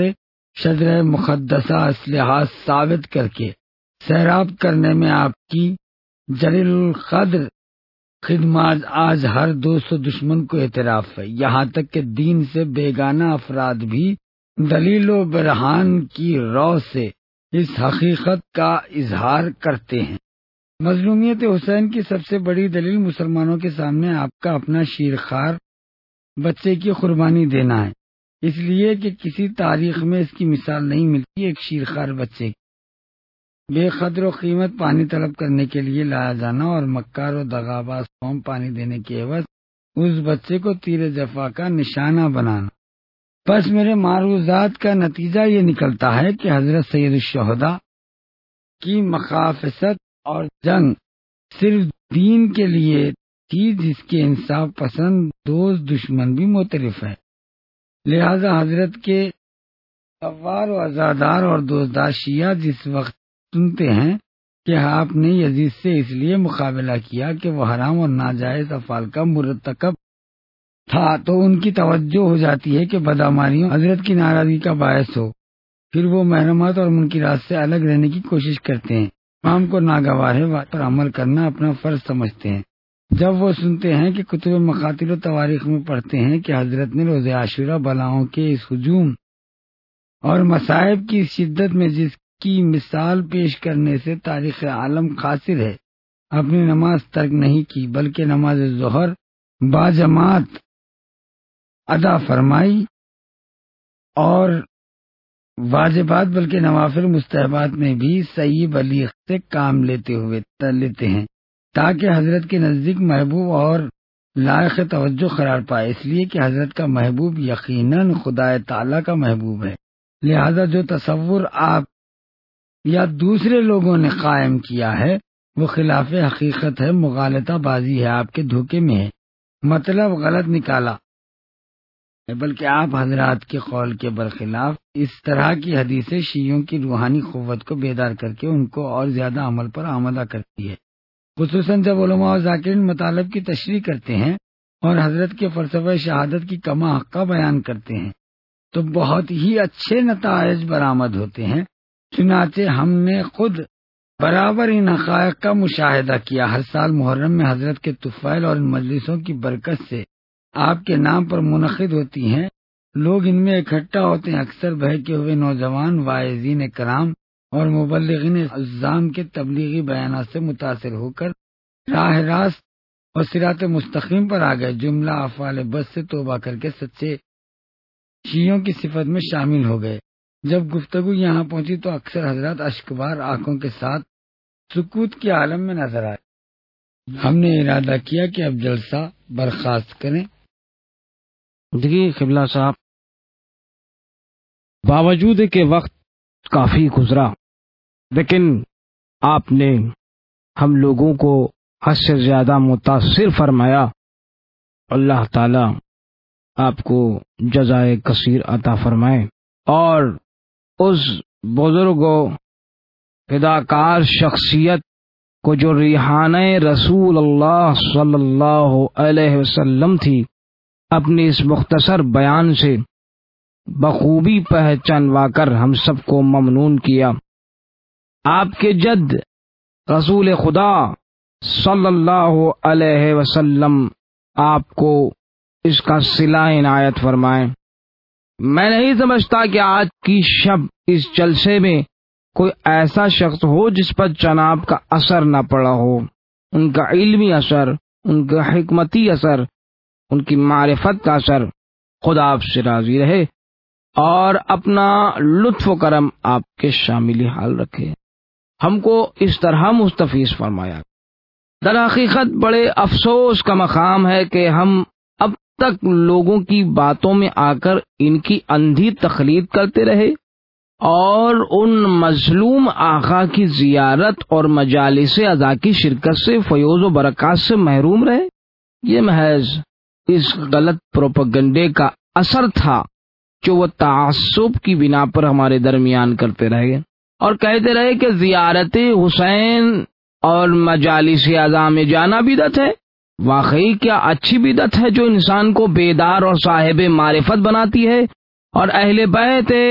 شجرہ مقدسہ اسلحہ ثابت کر کے سیراب کرنے میں آپ کی جلیل القدر خدمات آج ہر دوست و دشمن کو اعتراف ہے، یہاں تک کہ دین سے بیگانہ افراد بھی دلیل و برہان کی رو سے اس حقیقت کا اظہار کرتے ہیں۔ مظلومیت حسین کی سب سے بڑی دلیل مسلمانوں کے سامنے آپ کا اپنا شیرخوار بچے کی قربانی دینا ہے، اس لیے کہ کسی تاریخ میں اس کی مثال نہیں ملتی۔ ایک شیرخوار بچے کی بے قدر و قیمت پانی طلب کرنے کے لیے لایا جانا اور مکار و دغاباز قوم پانی دینے کے عوض اس بچے کو تیر جفا کا نشانہ بنانا۔ بس میرے معروضات کا نتیجہ یہ نکلتا ہے کہ حضرت سید الشہداء کی مخافست اور جنگ صرف دین کے لیے تھی، جس کے انصاف پسند دوست دشمن بھی معترف ہے۔ لہذا حضرت کے سوار و عزادار اور دوستدار شیعہ جس وقت سنتے ہیں کہ آپ نے یزید سے اس لیے مقابلہ کیا کہ وہ حرام اور ناجائز افعال کا مرتکب تھا، تو ان کی توجہ ہو جاتی ہے کہ بدعماریوں حضرت کی ناراضگی کا باعث ہو، پھر وہ محرمات اور منکرات سے الگ رہنے کی کوشش کرتے ہیں۔ امام کو ناگوار ہے بات پر عمل کرنا اپنا فرض سمجھتے ہیں۔ جب وہ سنتے ہیں کہ کتب مقاتل و تواریخ میں پڑھتے ہیں کہ حضرت نے روز عاشورہ بلاؤں کے اس ہجوم اور مصائب کی شدت میں جس کی مثال پیش کرنے سے تاریخ عالم قاصر ہے، اپنی نماز ترک نہیں کی بلکہ نماز ظہر باجماعت ادا فرمائی اور واجبات بلکہ نوافل مستحبات میں بھی صحیح بلیغ سے کام لیتے ہیں تاکہ حضرت کے نزدیک محبوب اور لائق توجہ قرار پائے، اس لیے کہ حضرت کا محبوب یقیناً خدا تعالی کا محبوب ہے۔ لہذا جو تصور آپ یا دوسرے لوگوں نے قائم کیا ہے وہ خلاف حقیقت ہے، مغالطہ بازی ہے، آپ کے دھوکے میں ہے، مطلب غلط نکالا ہے، بلکہ آپ حضرات کے قول کے برخلاف اس طرح کی حدیثیں شیعوں کی روحانی قوت کو بیدار کر کے ان کو اور زیادہ عمل پر آمادہ کرتی ہے، خصوصاً جب علماء و ذاکرین مطالب کی تشریح کرتے ہیں اور حضرت کے فلسفہ شہادت کی کما حقہ بیان کرتے ہیں تو بہت ہی اچھے نتائج برآمد ہوتے ہیں۔ چنانچہ ہم نے خود برابر ان حقائق کا مشاہدہ کیا۔ ہر سال محرم میں حضرت کے طفیل اور ان مجلسوں کی برکت سے آپ کے نام پر منعقد ہوتی ہیں، لوگ ان میں اکٹھا ہوتے ہیں، اکثر بہکے ہوئے نوجوان واعظین کرام اور مبلغین عظام کے تبلیغی بیانات سے متاثر ہو کر راہ راست اور صراط مستقیم پر آ گئے، جملہ افعال بد سے توبہ کر کے سچے شیعوں کی صفت میں شامل ہو گئے۔ جب گفتگو یہاں پہنچی تو اکثر حضرات اشکبار آنکھوں کے ساتھ سکوت کے عالم میں نظر آئے۔ ہم نے ارادہ کیا کہ اب جلسہ برخاست کریں۔ دیکھیے قبلہ صاحب، باوجود کہ وقت کافی گزرا لیکن آپ نے ہم لوگوں کو حد سے زیادہ متاثر فرمایا۔ اللہ تعالی آپ کو جزائے کثیر عطا فرمائے اور اس بزرگ و فداکار شخصیت کو جو ریحانہ رسول اللہ صلی اللہ علیہ وسلم تھی، اپنے اس مختصر بیان سے بخوبی پہچانوا کر ہم سب کو ممنون کیا۔ آپ کے جد رسول خدا صلی اللہ علیہ وسلم آپ کو اس کا صلہ عنایت فرمائیں۔ میں نہیں سمجھتا کہ آج کی شب اس جلسے میں کوئی ایسا شخص ہو جس پر جناب کا اثر نہ پڑا ہو، ان کا علمی اثر، ان کا حکمتی اثر، ان کی معرفت کا اثر۔ خدا آپ سے راضی رہے اور اپنا لطف و کرم آپ کے شامل حال رکھے، ہم کو اس طرح مستفیض فرمایا۔ در حقیقت بڑے افسوس کا مقام ہے کہ ہم اب تک لوگوں کی باتوں میں آ کر ان کی اندھی تقلید کرتے رہے اور ان مظلوم آقا کی زیارت اور مجالس اعزا کی شرکت سے فیوز و برکات سے محروم رہے۔ یہ محض اس غلط پروپیگنڈے کا اثر تھا جو وہ تعصب کی بنا پر ہمارے درمیان کرتے رہے اور کہتے رہے کہ زیارت حسین اور مجالس اعزا میں جانا بدعت ہے۔ واقعی کیا اچھی بدعت ہے جو انسان کو بیدار اور صاحب معرفت بناتی ہے، اور اہل بیت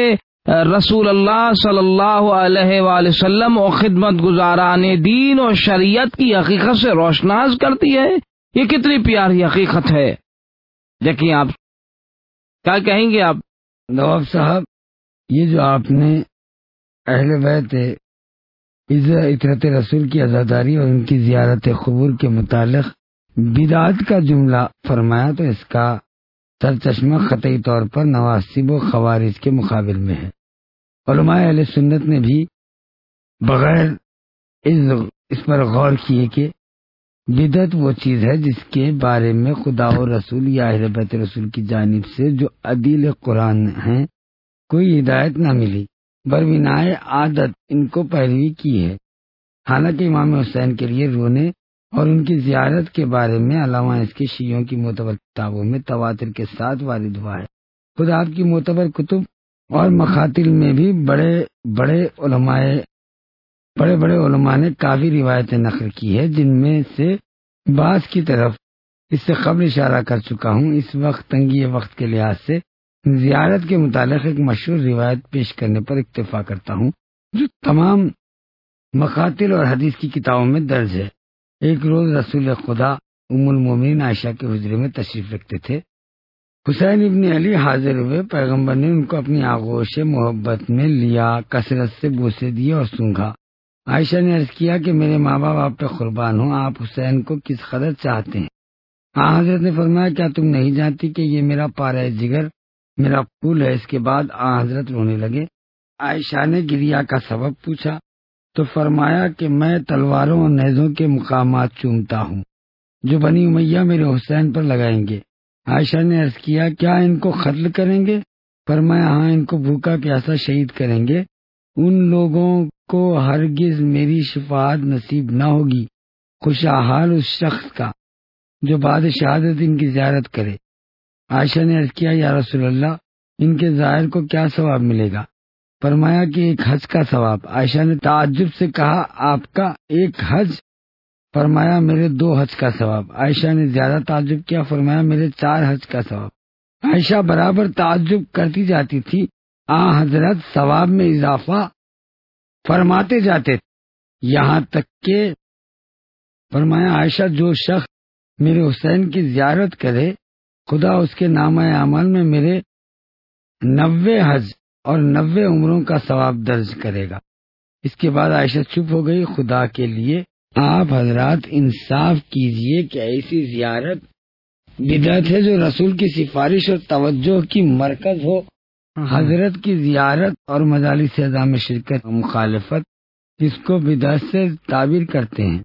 رسول اللہ صلی اللہ علیہ وآلہ وسلم اور خدمت گزاران دین اور شریعت کی حقیقت سے روشناس کرتی ہے. یہ کتنی پیاری حقیقت ہے. دیکھیں آپ کیا کہیں گے. آپ نواب صاحب، یہ جو آپ نے اہل بیت عطرت رسول کی عزاداری اور ان کی زیارت قبور کے متعلق بدعت کا جملہ فرمایا، تو اس کا سرچشمہ قطعی طور پر نواصب و خوارج کے مقابل میں ہے. علماء اہل سنت نے بھی بغیر اس پر غور کیے کہ بدعت وہ چیز ہے جس کے بارے میں خدا و رسول یا اہل بیت رسول کی جانب سے جو عدیل قرآن ہیں کوئی ہدایت نہ ملی، بربنائے عادت ان کو پیروی کی ہے. حالانکہ امام حسین کے لیے رونے اور ان کی زیارت کے بارے میں علامہ اس کے شیعوں کی معتبر کتابوں میں تواتر کے ساتھ وارد ہوا ہے. خود آپ کی معتبر کتب اور مخاطل میں بھی بڑے بڑے علماء نے کافی روایتیں نقل کی ہے، جن میں سے بعض کی طرف اس سے قبل اشارہ کر چکا ہوں. اس وقت تنگی وقت کے لحاظ سے زیارت کے متعلق ایک مشہور روایت پیش کرنے پر اکتفا کرتا ہوں جو تمام مخاطل اور حدیث کی کتابوں میں درج ہے. ایک روز رسول خدا ام المومنین عائشہ کے حجرے میں تشریف رکھتے تھے. حسین ابن علی حاضر ہوئے. پیغمبر نے ان کو اپنی آغوش محبت میں لیا، کثرت سے بوسے دیے اور سونگھا. عائشہ نے عرض کیا کہ میرے ماں باپ آپ پہ قربان ہوں، آپ حسین کو کس قدر چاہتے ہیں. حضرت نے فرمایا کیا تم نہیں جانتی کہ یہ میرا پارہ جگر، میرا پھول ہے. اس کے بعد حضرت رونے لگے. عائشہ نے گریا کا سبب پوچھا تو فرمایا کہ میں تلواروں اور نیزوں کے مقامات چومتا ہوں جو بنی امیہ میرے حسین پر لگائیں گے. عائشہ نے عرض کیا کیا ان کو قتل کریں گے؟ فرمایا ہاں، ان کو بھوکا پیاسا شہید کریں گے. ان لوگوں کو ہرگز میری شفاعت نصیب نہ ہوگی، خوشحال اس شخص کا جو بعد شہادت ان کی زیارت کرے. عائشہ نے عرض کیا یا رسول اللہ، ان کے ظاہر کو کیا ثواب ملے گا؟ فرمایا کہ ایک حج کا ثواب. عائشہ نے تعجب سے کہا آپ کا ایک حج؟ فرمایا میرے 2 حج کا ثواب. عائشہ نے زیادہ تعجب کیا. فرمایا میرے 4 حج کا ثواب. عائشہ برابر تعجب کرتی جاتی تھی. حضرت ثواب میں اضافہ فرماتے جاتے تھے، یہاں تک کہ فرمایا عائشہ جو شخص میرے حسین کی زیارت کرے خدا اس کے نامہ اعمال میں میرے 90 حج اور 90 عمروں کا ثواب درج کرے گا. اس کے بعد عائشہ چپ ہو گئی. خدا کے لیے آپ حضرات انصاف کیجئے کہ ایسی زیارت بدعت ہے جو رسول کی سفارش اور توجہ کی مرکز ہو. حضرت کی زیارت اور مجالس اعزاء میں شرکت مخالفت اس کو بدعت سے تعبیر کرتے ہیں.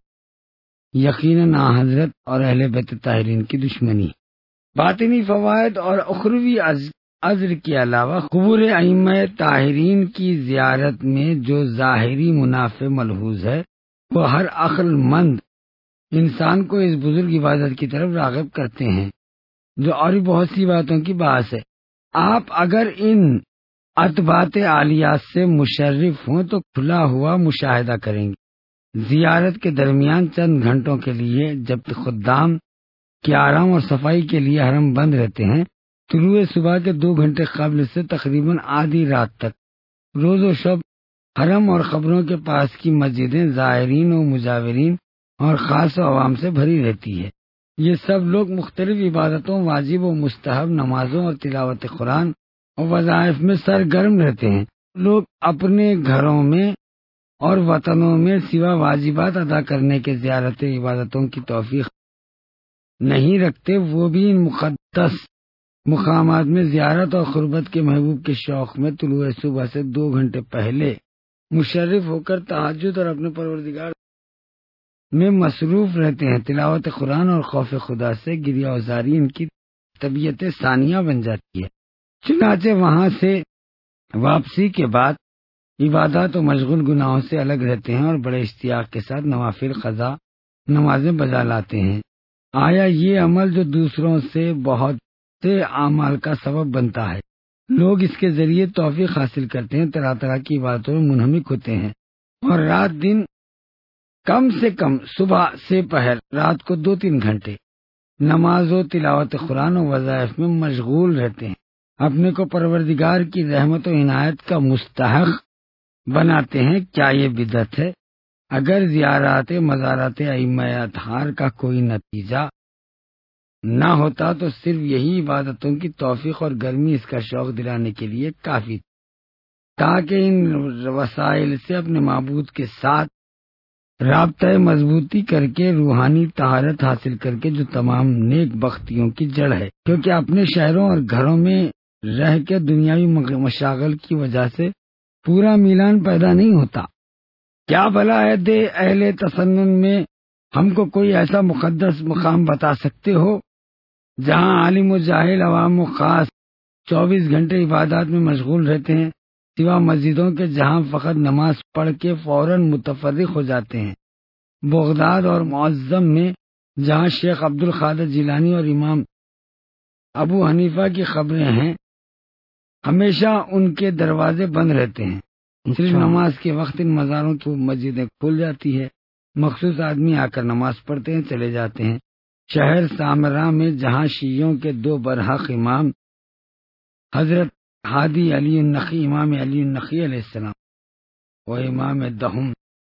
یقیناً حضرت اور اہل بیت طاہرین کی دشمنی. باطنی فوائد اور اخروی اجر کے علاوہ قبور ائمہ طاہرین کی زیارت میں جو ظاہری منافع ملحوظ ہے وہ ہر عقل مند انسان کو اس بزرگ عبادت کی طرف راغب کرتے ہیں جو اور بہت سی باتوں کی باعث ہے. آپ اگر ان اطباعت عالیات سے مشرف ہوں تو کھلا ہوا مشاہدہ کریں گے. زیارت کے درمیان چند گھنٹوں کے لیے جب خدام کے آرام اور صفائی کے لیے حرم بند رہتے ہیں، طلوع صبح کے 2 گھنٹے قبل سے تقریباً آدھی رات تک روز و شب حرم اور قبروں کے پاس کی مسجدیں زائرین و مجاورین اور خاص و عوام سے بھری رہتی ہے. یہ سب لوگ مختلف عبادتوں، واجب و مستحب نمازوں اور تلاوت قرآن اور وظائف میں سرگرم رہتے ہیں. لوگ اپنے گھروں میں اور وطنوں میں سوا واجبات ادا کرنے کے زیارت عبادتوں کی توفیق نہیں رکھتے، وہ بھی ان مقدس مقامات میں زیارت اور قربت کے محبوب کے شوق میں طلوع صبح سے 2 گھنٹے پہلے مشرف ہو کر تہجد اور اپنے پروردگار میں مصروف رہتے ہیں. تلاوت قرآن اور خوف خدا سے گریہ وزاری ان کی طبیعت ثانیہ بن جاتی ہے. چنانچہ وہاں سے واپسی کے بعد عبادات و مشغول گناہوں سے الگ رہتے ہیں اور بڑے اشتیاق کے ساتھ نوافل قضا نمازیں بجا لاتے ہیں. آیا یہ عمل جو دوسروں سے بہت سے اعمال کا سبب بنتا ہے، لوگ اس کے ذریعے توفیق حاصل کرتے ہیں، طرح طرح کی باتوں میں منہمک ہوتے ہیں اور رات دن کم سے کم صبح سے پہر رات کو 2-3 گھنٹے نماز و تلاوت قرآن و وظائف میں مشغول رہتے ہیں. اپنے کو پروردگار کی رحمت و عنایت کا مستحق بناتے ہیں، کیا یہ بدعت ہے؟ اگر زیارات مزارات ائمہ اطہار کا کوئی نتیجہ نہ ہوتا تو صرف یہی عبادتوں کی توفیق اور گرمی اس کا شوق دلانے کے لیے کافی تھی، تاکہ ان وسائل سے اپنے معبود کے ساتھ رابطہ مضبوطی کر کے روحانی طہارت حاصل کر کے جو تمام نیک بختیوں کی جڑ ہے، کیونکہ اپنے شہروں اور گھروں میں رہ کے دنیاوی مشاغل کی وجہ سے پورا میلان پیدا نہیں ہوتا۔ کیا بھلا اہل تسنن میں ہم کو کوئی ایسا مقدس مقام بتا سکتے ہو جہاں عالم و جاہل عوام و خاص 24 گھنٹے عبادات میں مشغول رہتے ہیں، سوا مسجدوں کے جہاں فقط نماز پڑھ کے فوراً متفرق ہو جاتے ہیں؟ بغداد اور معظم میں جہاں شیخ عبد القادر جیلانی اور امام ابو حنیفہ کی قبریں ہیں، ہمیشہ ان کے دروازے بند رہتے ہیں، صرف نماز کے وقت ان مزاروں کی مسجدیں کھل جاتی ہے، مخصوص آدمی آ کر نماز پڑھتے ہیں، چلے جاتے ہیں۔ شہر سامرا میں جہاں شیعوں کے 2 برحق امام حضرت ہادی علی النقی، امام علی النقی علیہ السلام و امام دہم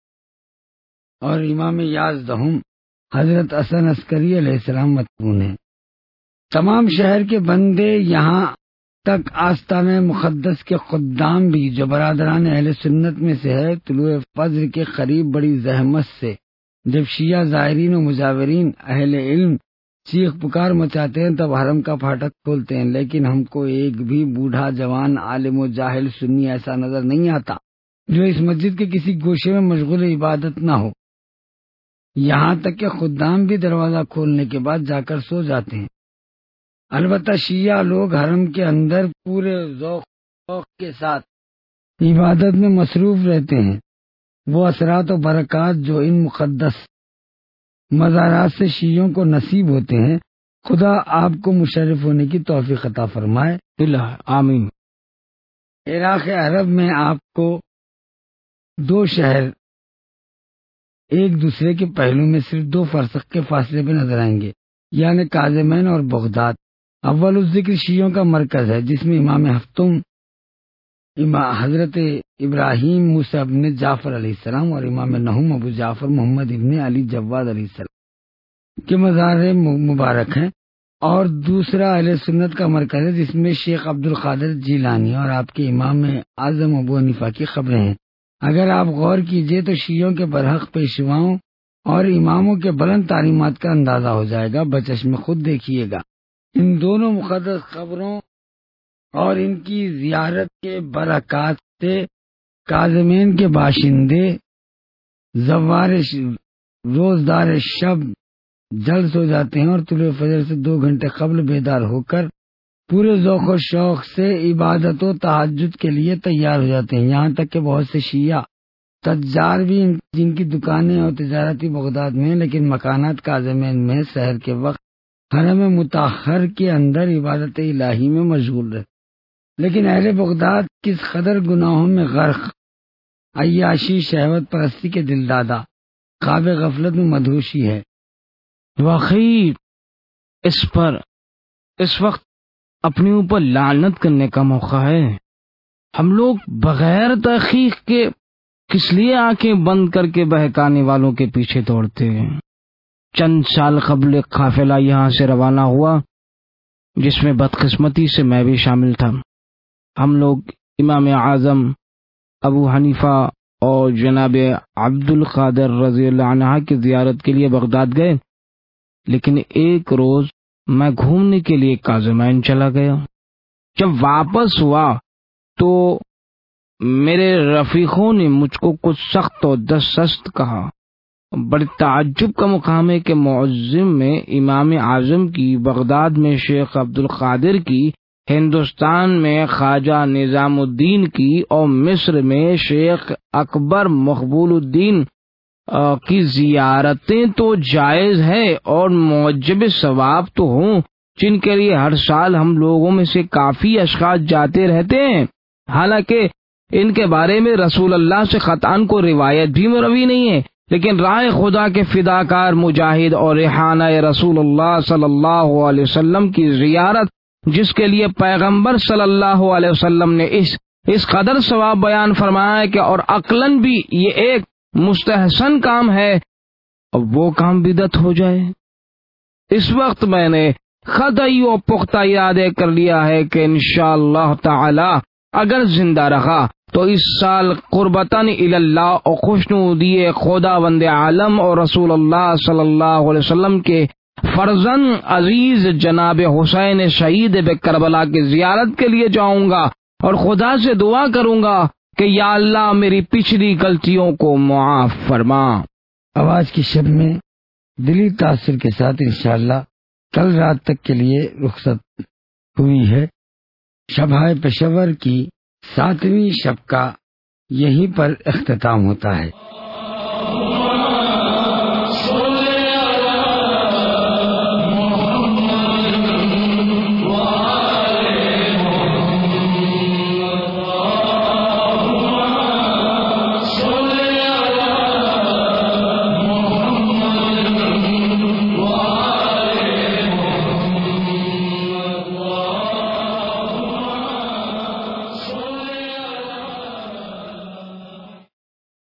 اور امام یاز دہم حضرت حسن عسکری علیہ السلام مدفون ہیں۔ تمام شہر کے بندے، یہاں تک آستانہ مقدس کے خدام بھی جو برادران اہل سنت میں سے ہے، طلوع فجر کے قریب بڑی زحمت سے جب شیعہ زائرین و مجاورین اہل علم چیخ پکار مچاتے ہیں تب حرم کا پھاٹک کھولتے ہیں، لیکن ہم کو ایک بھی بوڑھا جوان عالم و جاہل سنی ایسا نظر نہیں آتا جو اس مسجد کے کسی گوشے میں مشغول عبادت نہ ہو، یہاں تک کہ خدام بھی دروازہ کھولنے کے بعد جا کر سو جاتے ہیں۔ البتہ شیعہ لوگ حرم کے اندر پورے ذوق کے ساتھ عبادت میں مصروف رہتے ہیں۔ وہ اثرات و برکات جو ان مقدس مزارات سے شیعوں کو نصیب ہوتے ہیں، خدا آپ کو مشرف ہونے کی توفیق عطا فرمائے، آمین۔ عراق عرب میں آپ کو 2 شہر ایک دوسرے کے پہلو میں صرف 2 فرسخ کے فاصلے پہ نظر آئیں گے، یعنی کاظمین اور بغداد۔ اول الذکر شیعوں کا مرکز ہے، جس میں امام ہفتم حضرت ابراہیم موسیٰ ابن جعفر علیہ السلام اور امام نہم ابو جعفر محمد ابن علی جواد علیہ السلام کے مزار مبارک ہیں، اور دوسرا اہل سنت کا مرکز ہے جس میں شیخ عبد القادر جیلانی اور آپ کے امام اعظم ابو حنیفہ کی قبریں ہیں۔ اگر آپ غور کیجئے تو شیعوں کے برحق پیشواؤں اور اماموں کے بلند تعلیمات کا اندازہ ہو جائے گا، بچشم خود دیکھیے گا۔ ان دونوں مقدس قبروں اور ان کی زیارت کے برکات سے کاظمین کے باشندے زوار روزدار شب جلد ہو جاتے ہیں اور طلوع فجر سے 2 گھنٹے قبل بیدار ہو کر پورے ذوق و شوق سے عبادت و تہجد کے لیے تیار ہو جاتے ہیں۔ یہاں تک کہ بہت سے شیعہ تجار بھی جن کی دکانیں اور تجارتی بغداد میں، لیکن مکانات کاظمین میں سحر کے وقت حرم مطہر کے اندر عبادت الہی میں مشغول رہتے، لیکن اہل بغداد کس قدر گناہوں میں غرق، عیاشی، شہوت پرستی کے دل دادا، خواب غفلت میں مدہوشی ہے۔ واقعی اس وقت اپنے اوپر لعنت کرنے کا موقع ہے۔ ہم لوگ بغیر تحقیق کے کس لیے آنکھیں بند کر کے بہکانے والوں کے پیچھے دوڑتے ہیں؟ چند سال قبل ایک قافلہ یہاں سے روانہ ہوا جس میں بدقسمتی سے میں بھی شامل تھا۔ ہم لوگ امام اعظم ابو حنیفہ اور جناب عبد القادر رضی اللہ عنہ کی زیارت کے لیے بغداد گئے، لیکن ایک روز میں گھومنے کے لیے کاظمین چلا گیا۔ جب واپس ہوا تو میرے رفیقوں نے مجھ کو کچھ سخت اور دست کہا۔ بڑے تعجب کا مقام ہے کہ معظم میں امام اعظم کی، بغداد میں شیخ عبد القادر کی، ہندوستان میں خواجہ نظام الدین کی اور مصر میں شیخ اکبر مقبول الدین کی زیارتیں تو جائز ہے اور موجب ثواب تو ہوں، جن کے لیے ہر سال ہم لوگوں میں سے کافی اشخاص جاتے رہتے ہیں، حالانکہ ان کے بارے میں رسول اللہ سے قطعاً کو روایت بھی مروی نہیں ہے، لیکن راہ خدا کے فداکار مجاہد اور ریحانہ رسول اللہ صلی اللہ علیہ وسلم کی زیارت جس کے لیے پیغمبر صلی اللہ علیہ وسلم نے اس قدر ثواب بیان فرمایا ہے کہ اور عقلاً بھی یہ ایک مستحسن کام ہے، اور وہ کام بدعت ہو جائے۔ اس وقت میں نے قطعی و پختہ ارادے کر لیا ہے کہ انشاءاللہ تعالی اگر زندہ رہا تو اس سال قربتاً اللہ اور خوشنودی خداوند عالم اور رسول اللہ صلی اللہ علیہ وسلم کے فرزند عزیز جناب حسین شہید کربلا کی زیارت کے لیے جاؤں گا اور خدا سے دعا کروں گا کہ یا اللہ میری پچھلی غلطیوں کو معاف فرما۔ اب آج کی شب میں دلی تاثر کے ساتھ انشاءاللہ کل رات تک کے لیے رخصت ہوئی ہے۔ شبائے پشاور کی 7ویں شب کا یہیں پر اختتام ہوتا ہے۔